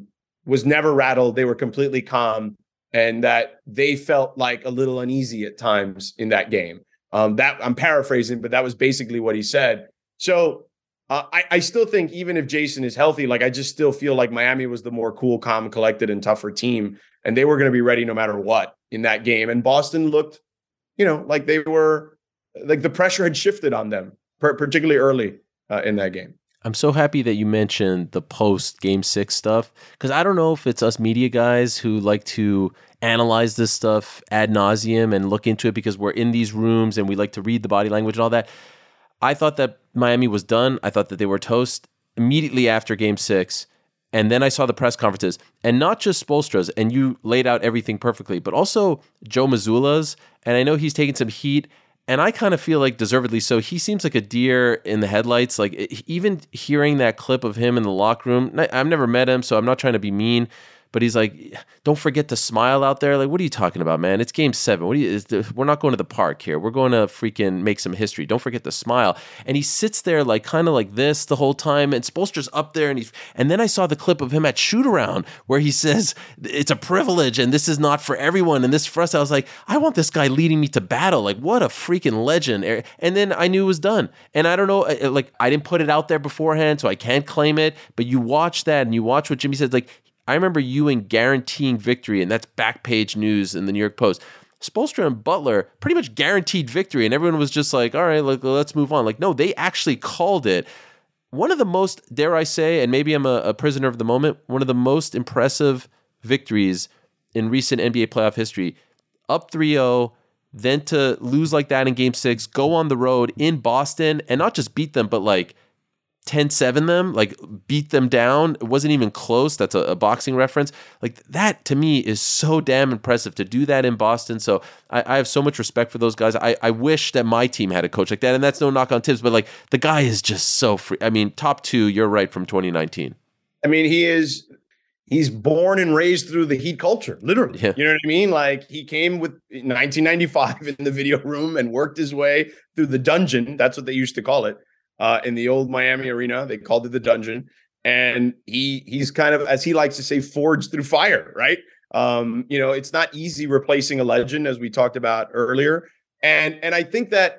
was never rattled. They were completely calm, and that they felt like a little uneasy at times in that game. Um, that I'm paraphrasing, but that was basically what he said. So uh, I, I still think even if Jason is healthy, like I just still feel like Miami was the more cool, calm, collected, and tougher team, and they were going to be ready no matter what in that game. And Boston looked, you know, like they were, like the pressure had shifted on them, particularly early uh, in that game. I'm so happy that you mentioned the post game six stuff, because I don't know if it's us media guys who like to analyze this stuff ad nauseum and look into it because we're in these rooms and we like to read the body language and all that. I thought that Miami was done. I thought that they were toast immediately after game six. And then I saw the press conferences, and not just Spoelstra's, and you laid out everything perfectly, but also Joe Mazzulla's. And I know he's taking some heat, and I kind of feel like deservedly so. He seems like a deer in the headlights. Like, even hearing that clip of him in the locker room, I've never met him, so I'm not trying to be mean, but he's like, don't forget to smile out there. Like, what are you talking about, man? It's game seven. What are you, is the, we're not going to the park here. We're going to freaking make some history. Don't forget to smile. And he sits there like kind of like this the whole time. And Spoelstra's up there. And he's, and then I saw the clip of him at shoot around where he says, it's a privilege and this is not for everyone. And this for us, I was like, I want this guy leading me to battle. Like, what a freaking legend. And then I knew it was done. And I don't know, like, I didn't put it out there beforehand, so I can't claim it. But you watch that and you watch what Jimmy says, like, I remember Ewing guaranteeing victory, and that's back page news in the New York Post. Spoelstra and Butler pretty much guaranteed victory, and everyone was just like, all right, like, let's move on. Like, no, they actually called it. One of the most, dare I say, and maybe I'm a, a prisoner of the moment, one of the most impressive victories in recent N B A playoff history. Up three oh, then to lose like that in game six, go on the road in Boston, and not just beat them, but like ten seven them, like beat them down. It wasn't even close. That's a, a boxing reference. Like, that to me is so damn impressive to do that in Boston. So I, I have so much respect for those guys. I, I wish that my team had a coach like that. And that's no knock on Tibbs, but like, the guy is just so free. I mean, top two, you're right, from twenty nineteen. I mean, he is, he's born and raised through the Heat culture, literally. Yeah. You know what I mean? Like, he came with nineteen ninety-five in the video room and worked his way through the dungeon. That's what they used to call it. Uh, in the old Miami arena, they called it the dungeon. And he he's kind of, as he likes to say, forged through fire, right? Um, you know, it's not easy replacing a legend, as we talked about earlier. And, and I think that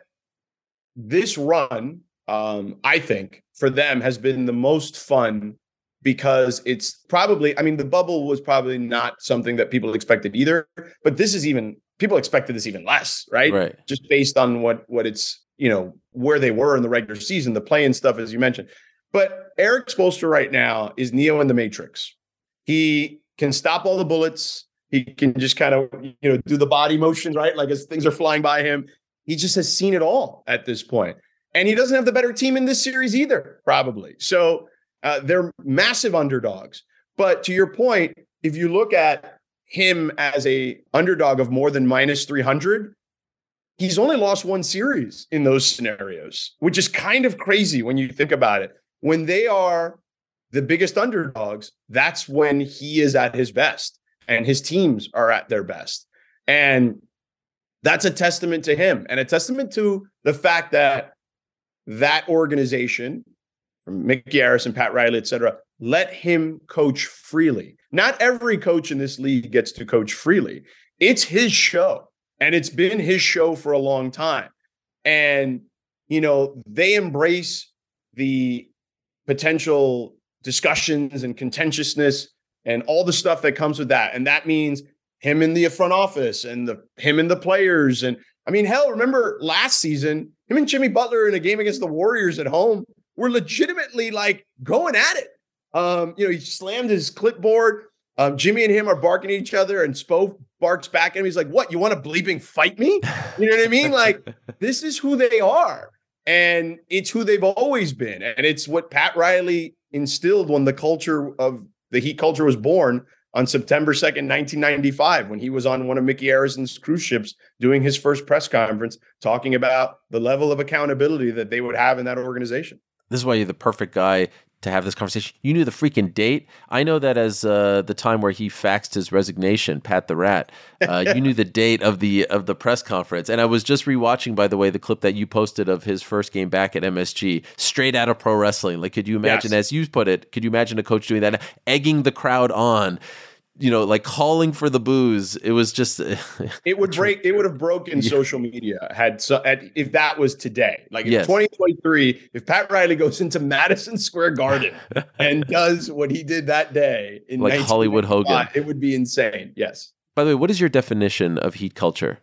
this run, um, I think, for them has been the most fun because it's probably, I mean, the bubble was probably not something that people expected either. But this is even, people expected this even less, right? Right. Just based on what what it's, you know, where they were in the regular season, the play-in stuff, as you mentioned. But Erik Spoelstra right now is Neo in the Matrix. He can stop all the bullets. He can just kind of, you know, do the body motions, right? Like, as things are flying by him. He just has seen it all at this point. And he doesn't have the better team in this series either, probably. So uh, they're massive underdogs. But to your point, if you look at him as a underdog of more than minus three hundred, he's only lost one series in those scenarios, which is kind of crazy when you think about it. When they are the biggest underdogs, that's when he is at his best and his teams are at their best. And that's a testament to him and a testament to the fact that that organization, from Mickey Arison, Pat Riley, et cetera, let him coach freely. Not every coach in this league gets to coach freely. It's his show. And it's been his show for a long time. And, you know, they embrace the potential discussions and contentiousness and all the stuff that comes with that. And that means him in the front office and the him and the players. And I mean, hell, remember last season, him and Jimmy Butler in a game against the Warriors at home were legitimately like going at it. Um, you know, he slammed his clipboard. Um, Jimmy and him are barking at each other, and Spo barks back at him. He's like, what, you want to bleeping fight me? You know what I mean? Like, this is who they are. And it's who they've always been. And it's what Pat Riley instilled when the culture of the Heat culture was born on September second, nineteen ninety-five, when he was on one of Mickey Arison's cruise ships doing his first press conference, talking about the level of accountability that they would have in that organization. This is why you're the perfect guy to have this conversation. You knew the freaking date. I know that as uh, the time where he faxed his resignation, Pat the Rat. Uh, you knew the date of the of the press conference. And I was just rewatching, by the way, the clip that you posted of his first game back at M S G, straight out of pro wrestling. Like, could you imagine, yes. as you put it, could you imagine a coach doing that, egging the crowd on? You know, like calling for the booze. It was just. It would break. It would have broken yeah. social media had so at, if that was today. Like in yes. twenty twenty-three, if Pat Riley goes into Madison Square Garden and does what he did that day in like Hollywood Hogan, it would be insane. Yes. By the way, what is your definition of heat culture?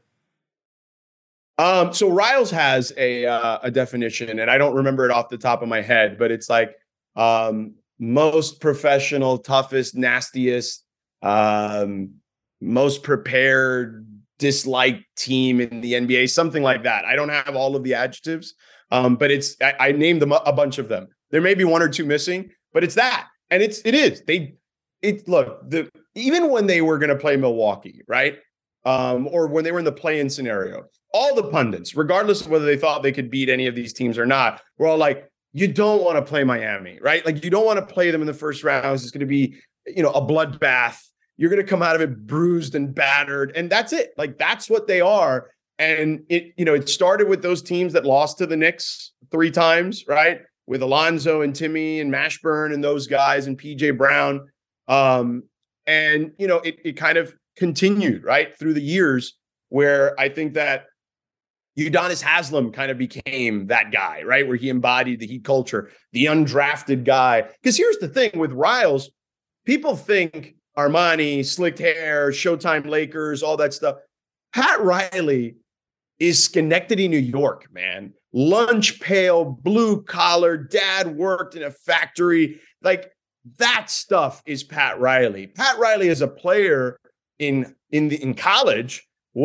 Um. So Riles has a uh, a definition, and I don't remember it off the top of my head, but it's like um, most professional, toughest, nastiest. Um, most prepared, disliked team in the N B A, something like that. I don't have all of the adjectives, um, but it's I, I named them a, a bunch of them. There may be one or two missing, but it's that, and it's it is they. It look the even when they were going to play Milwaukee, right, um, or when they were in the play-in scenario, all the pundits, regardless of whether they thought they could beat any of these teams or not, were all like, "You don't want to play Miami, right? Like you don't want to play them in the first rounds. It's going to be, you know, a bloodbath." You're going to come out of it bruised and battered. And that's it. Like, that's what they are. And it, you know, it started with those teams that lost to the Knicks three times, right? With Alonzo and Timmy and Mashburn and those guys and P J Brown. Um, and, you know, it, it kind of continued, right, through the years where I think that Udonis Haslem kind of became that guy, right, where he embodied the Heat culture, the undrafted guy. Because here's the thing with Riles, people think Armani, slicked hair, Showtime Lakers, all that stuff. Pat Riley is Schenectady, New York, man. Lunch pail, blue collar, dad worked in a factory. Like that stuff is Pat Riley. Pat Riley as a player in in the in college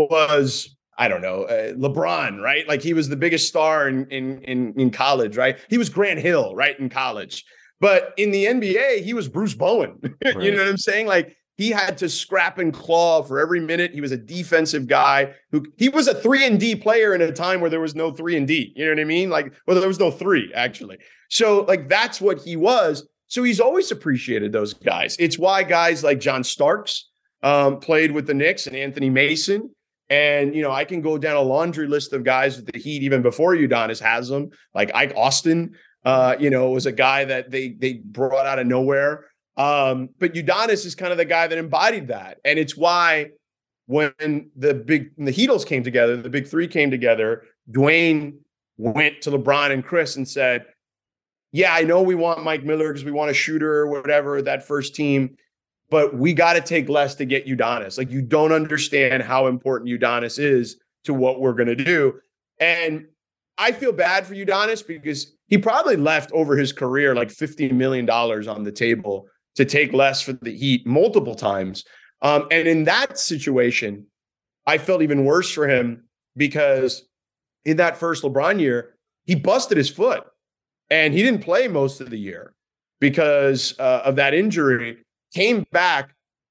was, I don't know, uh, LeBron, right? Like he was the biggest star in, in in in college, right? He was Grant Hill, right, in college. But in the N B A, he was Bruce Bowen. Right. You know what I'm saying? Like he had to scrap and claw for every minute. He was a defensive guy who he was a three and D player in a time where there was no three and D. You know what I mean? Like, well, there was no three actually. So like, that's what he was. So he's always appreciated those guys. It's why guys like John Starks um, played with the Knicks and Anthony Mason. And, you know, I can go down a laundry list of guys with the Heat even before Udonis Haslem, like Ike Austin. Uh, you know, was a guy that they they brought out of nowhere. Um, but Udonis is kind of the guy that embodied that. And it's why when the big when the Heatles came together, the big three came together, Dwayne went to LeBron and Chris and said, yeah, I know we want Mike Miller because we want a shooter or whatever, that first team, but we got to take less to get Udonis. Like, you don't understand how important Udonis is to what we're going to do. And I feel bad for Udonis because he probably left over his career like fifty million dollars on the table to take less for the Heat multiple times. Um, and in that situation, I felt even worse for him because in that first LeBron year, he busted his foot and he didn't play most of the year because uh, of that injury. Came back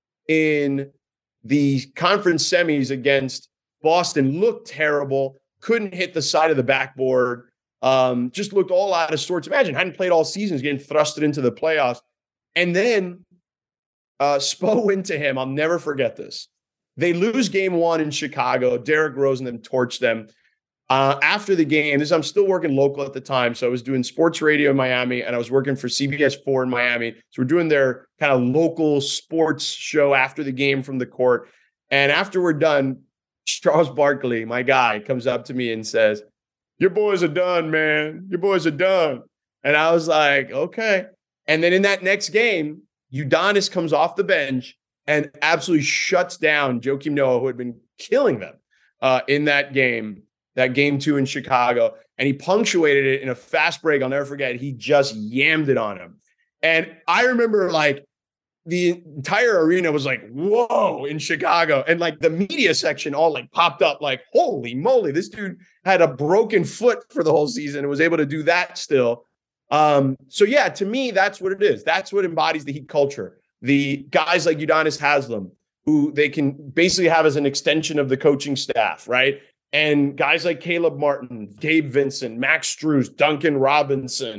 in the conference semis against Boston, looked terrible. Couldn't hit the side of the backboard, um, just looked all out of sorts. Imagine, hadn't played all seasons, getting thrusted into the playoffs. And then uh, Spo went to him. I'll never forget this. They lose game one in Chicago. Derrick Rose and them torch them. Uh, after the game, this I'm still working local at the time, so I was doing sports radio in Miami, and I was working for C B S four in Miami. So we're doing their kind of local sports show after the game from the court. And after we're done, Charles Barkley, my guy, comes up to me and says, "Your boys are done, man. Your boys are done." And I was like, okay. And then in that next game, Udonis comes off the bench and absolutely shuts down Joakim Noah, who had been killing them uh, in that game. That game two in Chicago, and he punctuated it in a fast break. I'll never forget. He just yammed it on him. And I remember like the entire arena was like, whoa, in Chicago. And like the media section all like popped up like, holy moly, this dude had a broken foot for the whole season and was able to do that still. Um, so yeah, to me, that's what it is. That's what embodies the Heat culture. The guys like Udonis Haslem, who they can basically have as an extension of the coaching staff, right? And guys like Caleb Martin, Gabe Vincent, Max Strus, Duncan Robinson,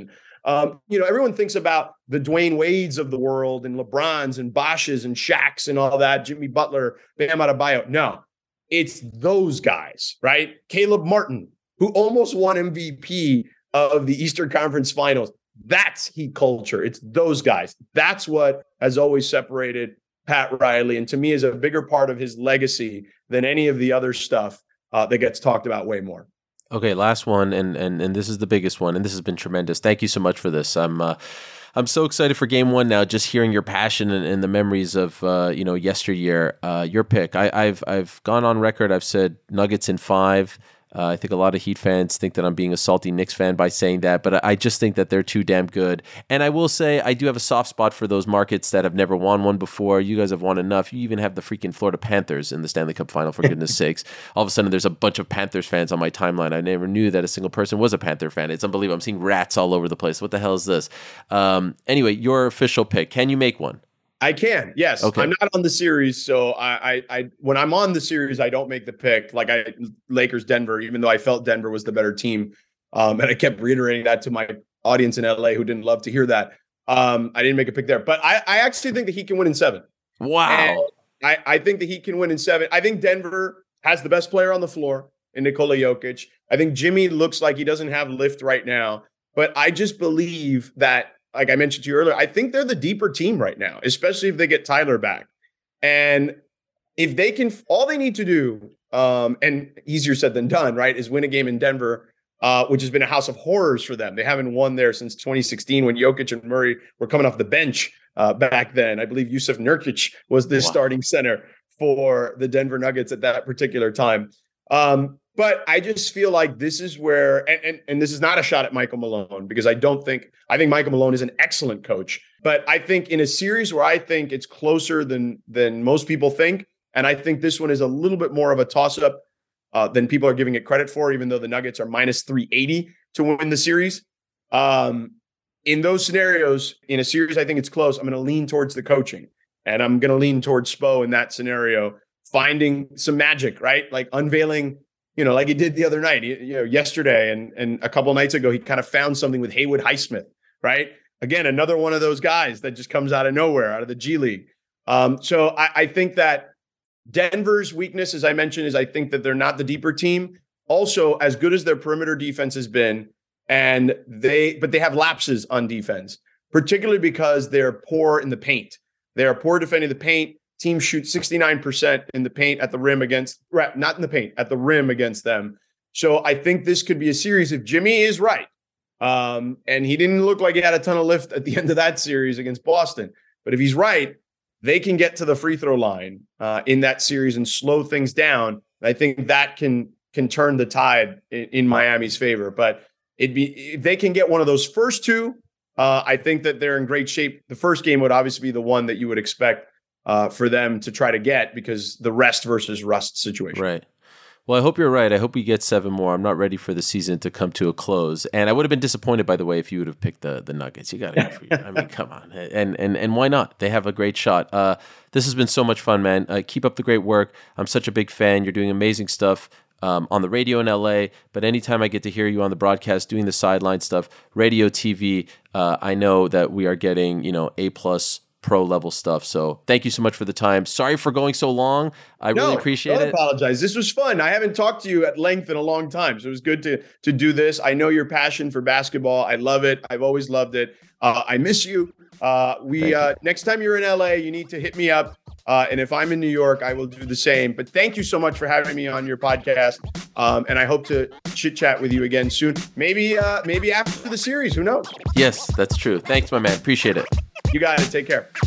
Um, you know, everyone thinks about the Dwayne Wades of the world and LeBrons and Bosches and Shaqs and all that, Jimmy Butler, Bam Adebayo. No, it's those guys, right? Caleb Martin, who almost won M V P of the Eastern Conference Finals. That's Heat culture. It's those guys. That's what has always separated Pat Riley, and to me is a bigger part of his legacy than any of the other stuff uh, that gets talked about way more. Okay, last one, and and and this is the biggest one, and this has been tremendous. Thank you so much for this. I'm uh, I'm so excited for Game One now. Just hearing your passion and, and the memories of uh, you know yesteryear. Uh, your pick. I, I've I've gone on record. I've said Nuggets in five. Uh, I think a lot of Heat fans think that I'm being a salty Knicks fan by saying that, but I just think that they're too damn good. And I will say I do have a soft spot for those markets that have never won one before. You guys have won enough. You even have the freaking Florida Panthers in the Stanley Cup final, for goodness sakes. All of a sudden, there's a bunch of Panthers fans on my timeline. I never knew that a single person was a Panther fan. It's unbelievable. I'm seeing rats all over the place. What the hell is this? Um, anyway, your official pick. Can you make one? I can, yes. Okay. I'm not on the series, so I, I, I, when I'm on the series, I don't make the pick. Like I, Lakers, Denver, even though I felt Denver was the better team, um, and I kept reiterating that to my audience in L A who didn't love to hear that. Um, I didn't make a pick there, but I, I actually think that he can win in seven. Wow. And I, I think that he can win in seven. I think Denver has the best player on the floor in Nikola Jokic. I think Jimmy looks like he doesn't have lift right now, but I just believe that. Like I mentioned to you earlier, I think they're the deeper team right now, especially if they get Tyler back. And if they can, all they need to do, um, and easier said than done, right, is win a game in Denver, uh, which has been a house of horrors for them. They haven't won there since twenty sixteen when Jokic and Murray were coming off the bench uh, back then. I believe Yusuf Nurkic was the wow. starting center for the Denver Nuggets at that particular time. Um, But I just feel like this is where, and, and and this is not a shot at Michael Malone, because I don't think, I think Michael Malone is an excellent coach. But I think in a series where I think it's closer than than most people think, and I think this one is a little bit more of a toss-up uh, than people are giving it credit for, even though the Nuggets are minus three eighty to win the series. Um, in those scenarios, in a series I think it's close, I'm going to lean towards the coaching. And I'm going to lean towards Spo in that scenario, finding some magic, right? Like unveiling, you know, like he did the other night, you know, yesterday and, and a couple of nights ago, he kind of found something with Haywood Highsmith, right? Again, another one of those guys that just comes out of nowhere, out of the G League. Um, so I, I think that Denver's weakness, as I mentioned, is I think that they're not the deeper team. Also, as good as their perimeter defense has been, and they, but they have lapses on defense, particularly because they're poor in the paint. They are poor defending the paint. Teams shoot sixty-nine percent in the paint at the rim against, not in the paint, at the rim against them. So I think this could be a series if Jimmy is right. Um, and he didn't look like he had a ton of lift at the end of that series against Boston. But if he's right, they can get to the free throw line uh, in that series and slow things down. I think that can can turn the tide in, in Miami's favor. But it'd be if they can get one of those first two, uh, I think that they're in great shape. The first game would obviously be the one that you would expect Uh, for them to try to get, because the rest versus rust situation. Right. Well, I hope you're right. I hope we get seven more. I'm not ready for the season to come to a close. And I would have been disappointed, by the way, if you would have picked the the Nuggets. You got to go for you. I mean, come on. And and and why not? They have a great shot. Uh, this has been so much fun, man. Uh, keep up the great work. I'm such a big fan. You're doing amazing stuff um, on the radio in L A. But anytime I get to hear you on the broadcast doing the sideline stuff, radio, T V, uh, I know that we are getting, you know, A plus pro level stuff. So thank you so much for the time. Sorry for going so long. I no, really appreciate don't it. Apologize. This was fun. I haven't talked to you at length in a long time. So it was good to to do this. I know your passion for basketball. I love it. I've always loved it. Uh, I miss you. Uh, we uh, next time you're in L A, you need to hit me up. Uh, and if I'm in New York, I will do the same. But thank you so much for having me on your podcast. Um, and I hope to chit chat with you again soon. Maybe uh, maybe after the series. Who knows? Yes, that's true. Thanks, my man. Appreciate it. You got it. Take care.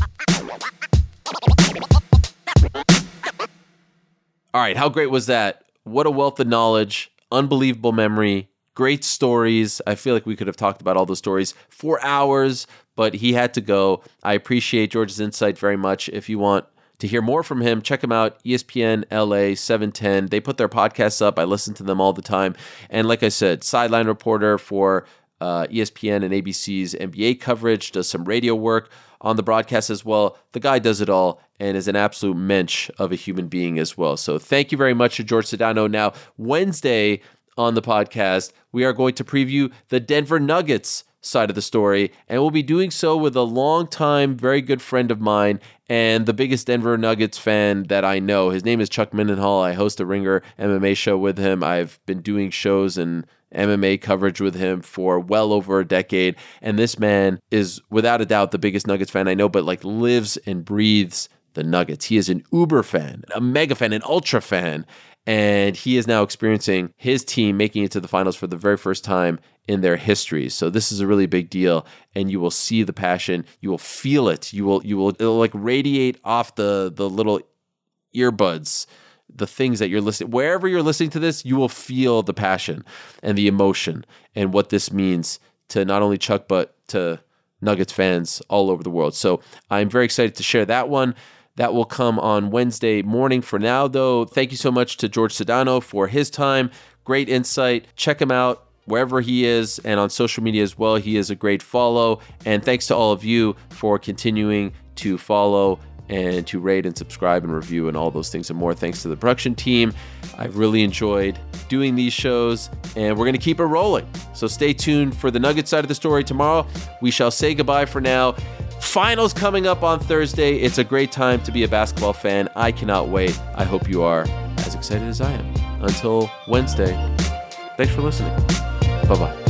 All right. How great was that? What a wealth of knowledge. Unbelievable memory. Great stories. I feel like we could have talked about all those stories for hours, but he had to go. I appreciate George's insight very much. If you want to hear more from him, check him out, E S P N L A seven ten. They put their podcasts up. I listen to them all the time. And like I said, sideline reporter for uh, E S P N and A B C's N B A coverage, does some radio work on the broadcast as well. The guy does it all and is an absolute mensch of a human being as well. So thank you very much to George Sedano. Now, Wednesday on the podcast, we are going to preview the Denver Nuggets side of the story, and we'll be doing so with a longtime, very good friend of mine and the biggest Denver Nuggets fan that I know. His name is Chuck Mindenhall. I host a Ringer M M A show with him. I've been doing shows and M M A coverage with him for well over a decade, and this man is without a doubt the biggest Nuggets fan I know, but like lives and breathes the Nuggets. He is an uber fan, a mega fan, an ultra fan, and he is now experiencing his team making it to the finals for the very first time in their history. So this is a really big deal, and you will see the passion. You will feel it. You will, you will, it'll like radiate off the the little earbuds, the things that you're listening. Wherever you're listening to this, you will feel the passion and the emotion and what this means to not only Chuck but to Nuggets fans all over the world. So I'm very excited to share that one. That will come on Wednesday morning. For now, though, thank you so much to George Sedano for his time. Great insight. Check him out wherever he is and on social media as well. He is a great follow. And thanks to all of you for continuing to follow and to rate and subscribe and review and all those things and more. Thanks to the production team. I've really enjoyed doing these shows, and we're going to keep it rolling. So stay tuned for the Nuggets side of the story tomorrow. We shall say goodbye for now. Finals coming up on Thursday. It's a great time to be a basketball fan. I cannot wait. I hope you are as excited as I am. Until Wednesday, thanks for listening. Bye-bye.